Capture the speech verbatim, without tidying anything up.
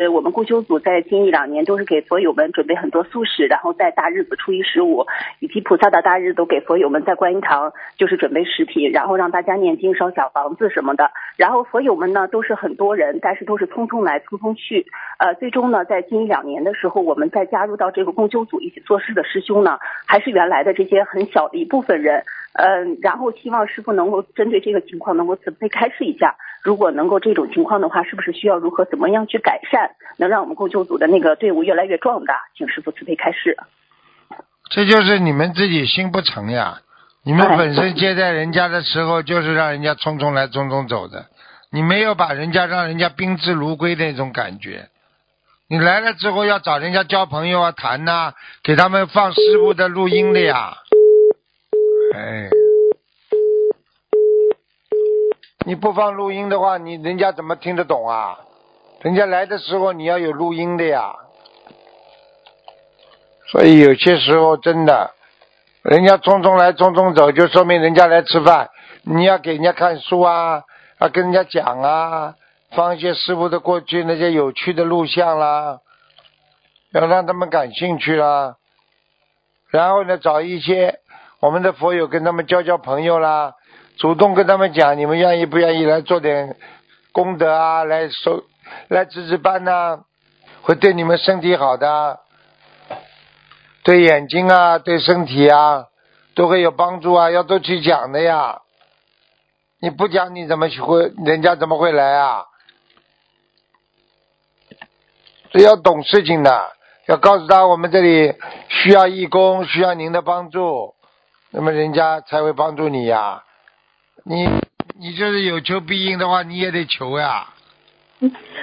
呃，我们共修组在近一两年都是给佛友们准备很多素食，然后在大日子初一十五以及菩萨的大日都给佛友们在观音堂就是准备食品，然后让大家念经烧小房子什么的。然后佛友们呢都是很多人，但是都是匆匆来匆匆去。呃，最终呢在近一两年的时候，我们再加入到这个共修组一起做事的师兄呢，还是原来的这些很小的一部分人。嗯、呃，然后希望师父能够针对这个情况能够慈悲开示一下，如果能够这种情况的话，是不是需要如何怎么样去改善，能让我们共修组的那个队伍越来越壮大？请师父慈悲开示。 这就是你们自己心不诚呀，你们本身接待人家的时候就是让人家匆匆来匆匆走的，你没有把人家让人家宾至如归的那种感觉。你来了之后要找人家交朋友啊，谈呐、啊，给他们放师父的录音的呀。哎，你不放录音的话，你人家怎么听得懂啊？人家来的时候你要有录音的呀。所以有些时候真的，人家匆匆来匆匆走，就说明人家来吃饭。你要给人家看书啊，啊跟人家讲啊，放一些师父的过去那些有趣的录像啦，要让他们感兴趣啦。然后呢，找一些我们的佛友跟他们交交朋友啦，主动跟他们讲，你们愿意不愿意来做点功德啊，来收来值值班呐、啊，会对你们身体好的，对眼睛啊，对身体啊，都会有帮助啊，要多去讲的呀。你不讲，你怎么会，人家怎么会来啊？所以要懂事情的，要告诉他我们这里需要义工，需要您的帮助，那么人家才会帮助你呀。你你就是有求必应的话，你也得求呀。